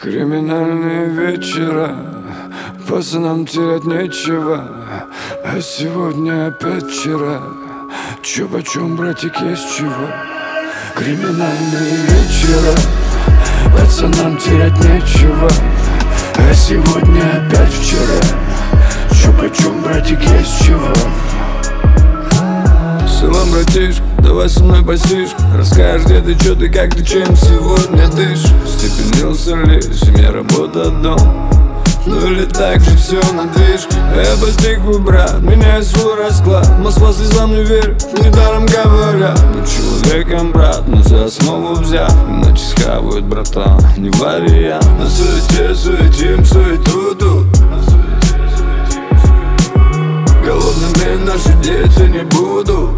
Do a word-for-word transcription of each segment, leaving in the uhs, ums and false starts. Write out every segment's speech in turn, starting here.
Криминальные вечера, пацанам терять нечего. А сегодня опять вчера. Чё почём, братик, есть чего? Криминальные вечера, пацанам терять нечего. А сегодня опять вчера. Чё почём, братик, есть чего? Салам, братишка, давай со мной посишь. Расскажешь, где ты, чё ты, как ты, чем сегодня дышишь. Степенился ли, семья, работа, дом? Ну или так же все на движ. Я постиг, брат, меняю свой расклад. Москва слезам не верит, недаром говорят. Будь человеком, брат, но за основу взят. Иначе схавают, братан, не вариант. На суете суетим, суету тут. Голодными наши дети не будут.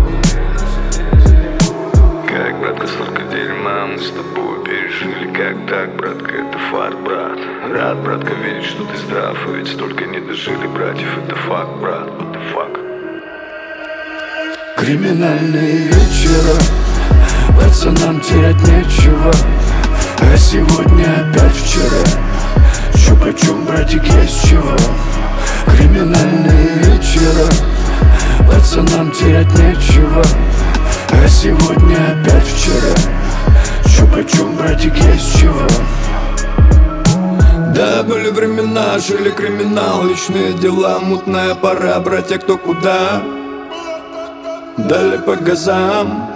Как, братка, столько дерьма мы с тобой пережили. Как так, братка, это факт, брат. Рад, братка, видеть, что ты здрав. Ведь столько не дожили братьев, это факт, брат, это факт. Криминальные вечера, пацанам терять нечего. А сегодня опять вчера. Чё почём, братик, есть чего? Криминальные вечера, пацанам терять нечего. А сегодня опять вчера. Чё почём, братик, есть чего? Да, были времена, жили криминал, личные дела, мутная пора, братья, кто куда. Дали по газам.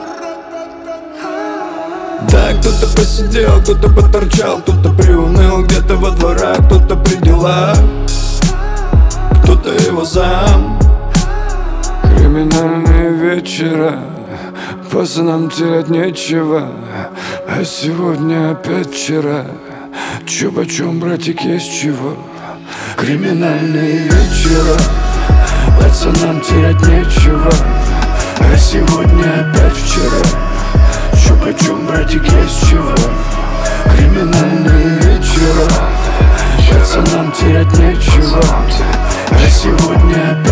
Да, кто-то посидел, кто-то поторчал, кто-то приуныл где-то во дворах, кто-то при делах, кто-то его зам. Криминальные вечера, пацанам терять нечего. А сегодня опять вчера. Чё почём, братик, есть чего? Криминальные вечера, пацанам терять нечего. А сегодня опять вчера. Чё почём, братик, есть чего? Криминальные вечера, пацанам терять нечего. А сегодня опять